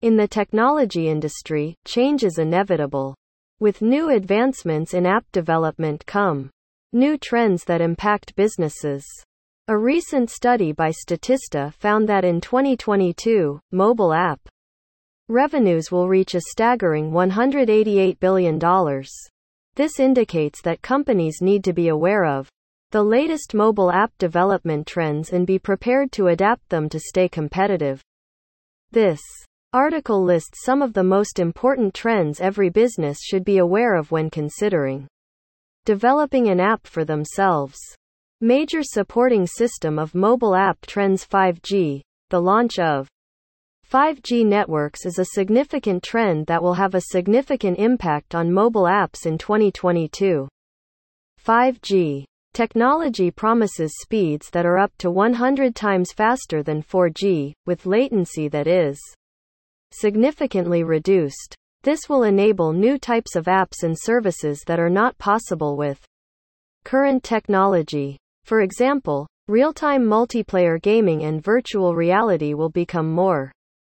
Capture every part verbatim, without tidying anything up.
In the technology industry, change is inevitable. With new advancements in app development come new trends that impact businesses. A recent study by Statista found that in twenty twenty-two, mobile app revenues will reach a staggering one hundred eighty-eight billion dollars. This indicates that companies need to be aware of the latest mobile app development trends and be prepared to adapt them to stay competitive. This article lists some of the most important trends every business should be aware of when considering developing an app for themselves. Major supporting system of mobile app trends. five G. The launch of five G networks is a significant trend that will have a significant impact on mobile apps in twenty twenty-two. five G technology promises speeds that are up to one hundred times faster than four G, with latency that is significantly reduced. This will enable new types of apps and services that are not possible with current technology. For example, real-time multiplayer gaming and virtual reality will become more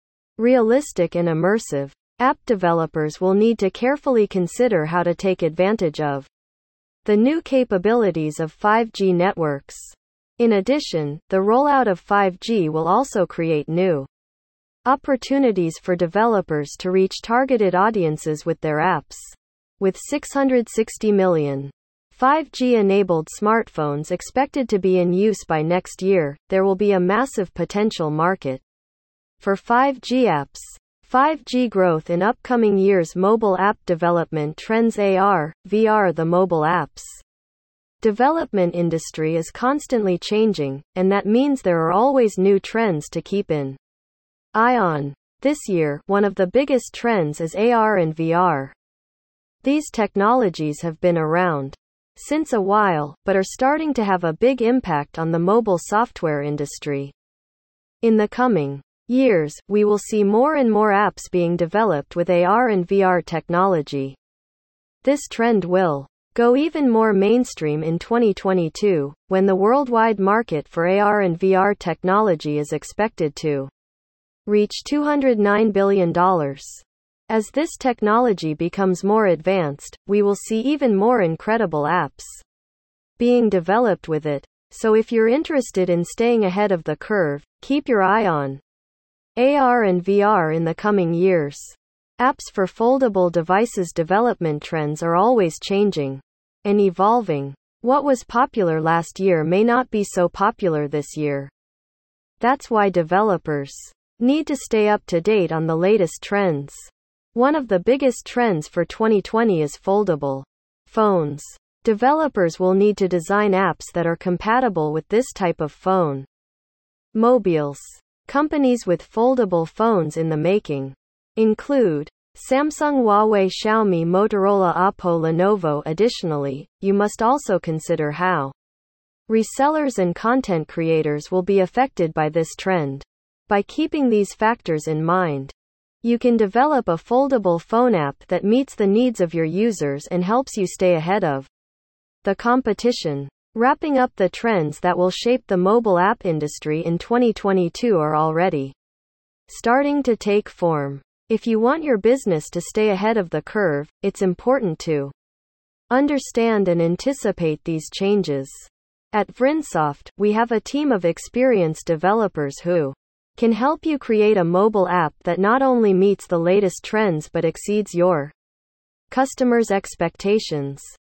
realistic and immersive. App developers will need to carefully consider how to take advantage of the new capabilities of five G networks. In addition, the rollout of five G will also create new opportunities for developers to reach targeted audiences with their apps. With six hundred sixty million five G-enabled smartphones expected to be in use by next year, there will be a massive potential market for five G apps. five G growth in upcoming years. Mobile app development trends. A R, V R. The mobile apps development industry is constantly changing, and that means there are always new trends to keep an eye on. This year, one of the biggest trends is A R and V R. These technologies have been around since a while, but are starting to have a big impact on the mobile software industry. In the coming years, we will see more and more apps being developed with A R and V R technology. This trend will go even more mainstream in twenty twenty-two, when the worldwide market for A R and V R technology is expected to reach two hundred nine billion dollars. As this technology becomes more advanced, we will see even more incredible apps being developed with it. So if you're interested in staying ahead of the curve, keep your eye on A R and V R in the coming years. Apps for foldable devices. Development trends are always changing and evolving. What was popular last year may not be so popular this year. That's why developers need to stay up to date on the latest trends. One of the biggest trends for twenty twenty is foldable phones. Developers will need to design apps that are compatible with this type of phone. Mobiles. Companies with foldable phones in the making include Samsung, Huawei, Xiaomi, Motorola, Oppo, Lenovo. Additionally, you must also consider how resellers and content creators will be affected by this trend. By keeping these factors in mind, you can develop a foldable phone app that meets the needs of your users and helps you stay ahead of the competition. Wrapping up, the trends that will shape the mobile app industry in twenty twenty-two are already starting to take form. If you want your business to stay ahead of the curve, it's important to understand and anticipate these changes. At Vrinsoft, we have a team of experienced developers who can help you create a mobile app that not only meets the latest trends but exceeds your customers' expectations.